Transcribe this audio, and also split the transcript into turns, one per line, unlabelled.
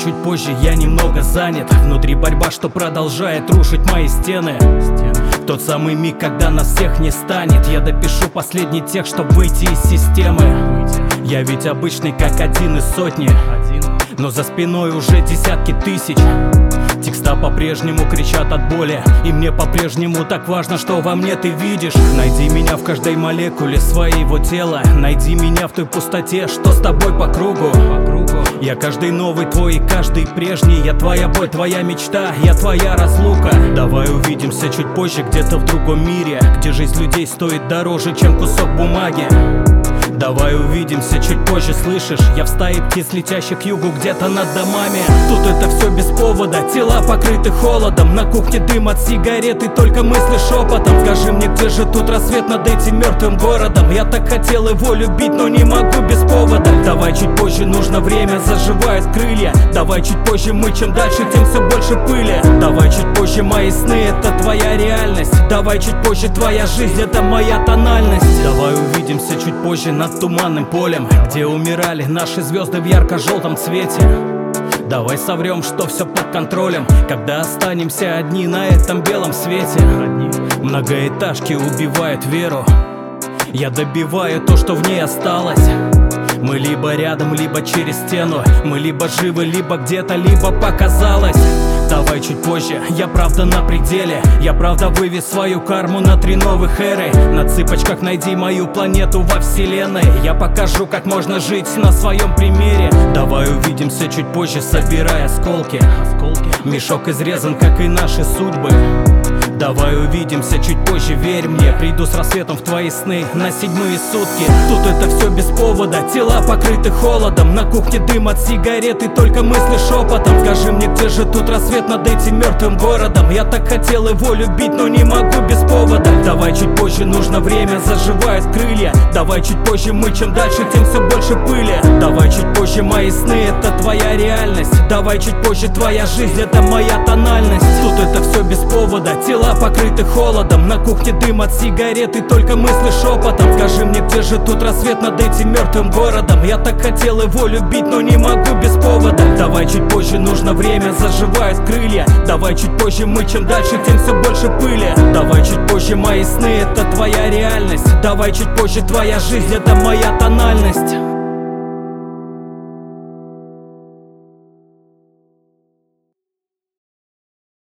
чуть позже, я немного занят. Внутри борьба, что продолжает рушить мои стены. Тот самый миг, когда нас всех не станет. Я допишу последний текст, чтоб выйти из системы. Я ведь обычный, как один из сотни, но за спиной уже десятки тысяч. Текста по-прежнему кричат от боли, и мне по-прежнему так важно, что во мне ты видишь. Найди меня в каждой молекуле своего тела. Найди меня в той пустоте, что с тобой по кругу. Я каждый новый твой и каждый прежний. Я твоя боль, твоя мечта, я твоя разлука. Давай увидимся чуть позже, где-то в другом мире, где жизнь людей стоит дороже, чем кусок бумаги. Давай увидимся чуть позже, слышишь? Я в стае птиц, летящих к югу, где-то над домами. Тут это все без повода, тела покрыты холодом. На кухне дым от сигарет и только мысли шепотом. Скажи мне, где же тут рассвет над этим мертвым городом? Я так хотел его любить, но не могу без повода. Давай чуть позже, нужно время, заживают крылья. Давай чуть позже, мы чем дальше, тем все больше пыли. Давай чуть позже, мои сны, это твоя реальность. Давай чуть позже, твоя жизнь, это моя тональность. Давай увидимся чуть позже над туманным полем, где умирали наши звезды в ярко-желтом цвете. Давай соврем, что все под контролем, когда останемся одни на этом белом свете. Многоэтажки убивают веру, я добиваю то, что в ней осталось. Мы либо рядом, либо через стену. Мы либо живы, либо где-то, либо показалось. Давай чуть позже, я правда на пределе. Я правда вывез свою карму на 3 новых эры. На цыпочках найди мою планету во вселенной. Я покажу, как можно жить на своем примере. Давай увидимся чуть позже, собирая осколки. Мешок изрезан, как и наши судьбы. Давай увидимся чуть позже, верь мне. Приду с рассветом в твои сны на 7-е сутки. Тут это все без повода, тела покрыты холодом. На кухне дым от сигарет и только мысли шепотом. Скажи мне, где же тут рассвет над этим мертвым городом? Я так хотел его любить, но не могу без повода. Давай чуть позже, нужно время, заживают крылья. Давай чуть позже, мы чем дальше, тем все больше пыли. Давай чуть позже, мои сны, это твоя реальность. Давай чуть позже, твоя жизнь, это моя тональность. Тут это все без повода, тела покрыты холодом. На кухне дым от сигарет и только мысли шепотом. Скажи мне, где же тут рассвет над этим мертвым городом? Я так хотел его любить, но не могу без повода. Давай чуть позже, нужно время, заживают крылья. Давай чуть позже, мы чем дальше, тем все больше пыли. Давай чуть позже, мои сны, это твоя реальность. Давай чуть позже, твоя жизнь, это моя тональность.